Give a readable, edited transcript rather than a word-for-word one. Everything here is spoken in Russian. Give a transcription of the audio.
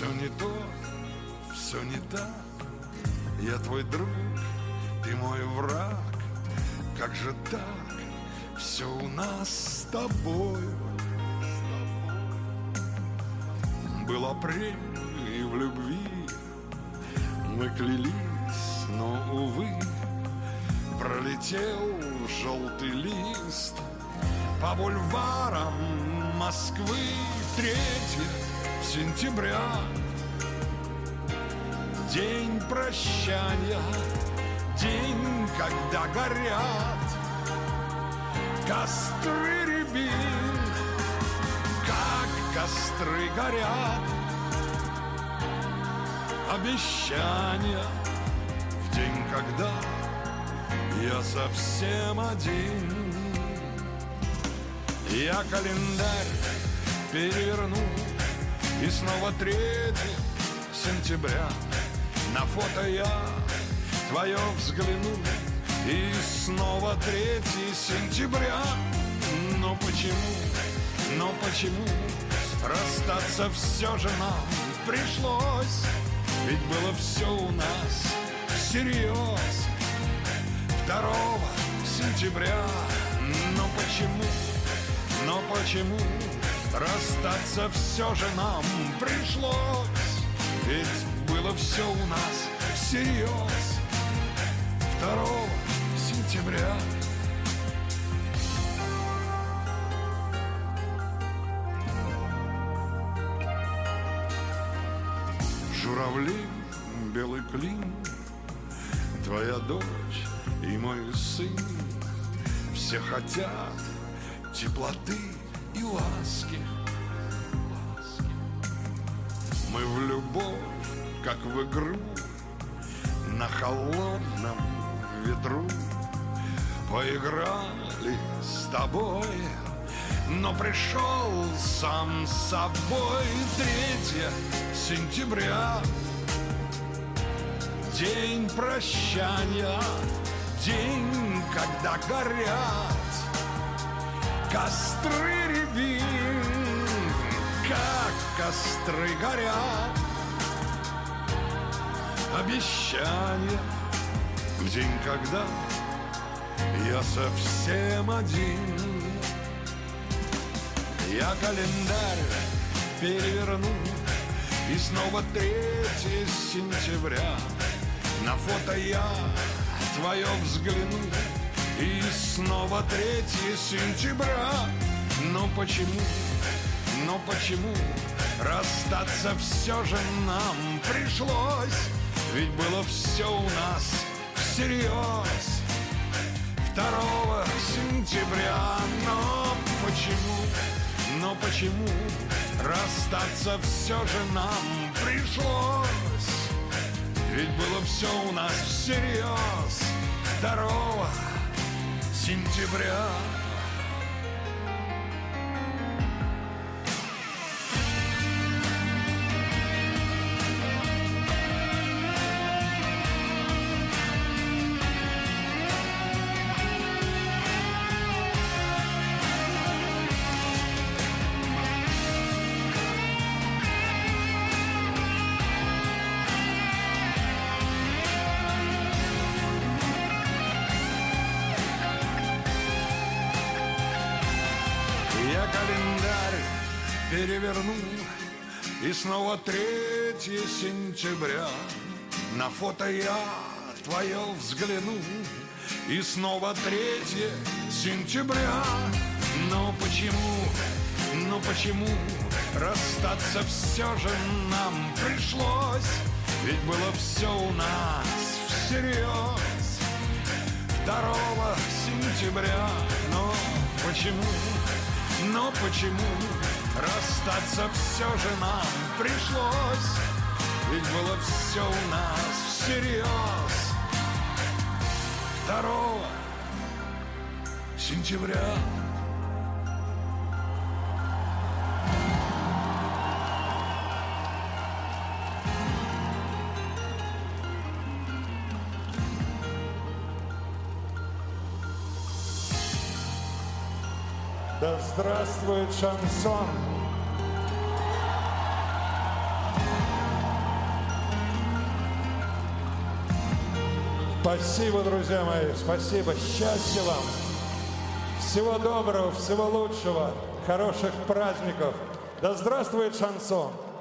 Все не то, все не так. Я твой друг, ты мой враг. Как же так? Все у нас с тобою. Был апрель, и в любви мы клялись, но, увы, пролетел желтый лист по бульварам Москвы. 3 сентября, день прощания, день, когда горят костры рябин, как костры горят обещания в день, когда я совсем один. Я календарь переверну, и снова 3 сентября. На фото я твое взгляну, и снова 3 сентября. Но почему расстаться все же нам пришлось? Ведь было все у нас всерьез 2 сентября. Но почему расстаться все же нам пришлось? Ведь было все у нас всерьез 2 сентября. Журавли, белый клин, твоя дочь и мой сын, все хотят теплоты и ласки. Мы в любовь, как в игру, на холодном ветру поиграли с тобой, но пришел сам собой 3 сентября, день прощания, день, когда горят костры рябин, как костры горят обещания в день, когда я совсем один. Я календарь переверну, и снова 3 сентября. На фото я твое взгляну, и снова 3 сентября. Но почему расстаться все же нам пришлось? Ведь было все у нас всерьез 2 сентября. Но почему расстаться все же нам пришлось? Ведь было все у нас всерьез 2 сентября. Переверну, и снова 3 сентября. На фото я твое взгляну, и снова 3 сентября. Но почему расстаться все же нам пришлось? Ведь было все у нас всерьез 2 сентября. Но почему расстаться все же нам пришлось? Ведь было все у нас всерьез 2 сентября. Да здравствует шансон! Спасибо, друзья мои, спасибо. Счастья вам. Всего доброго, всего лучшего, хороших праздников. Да здравствует шансон!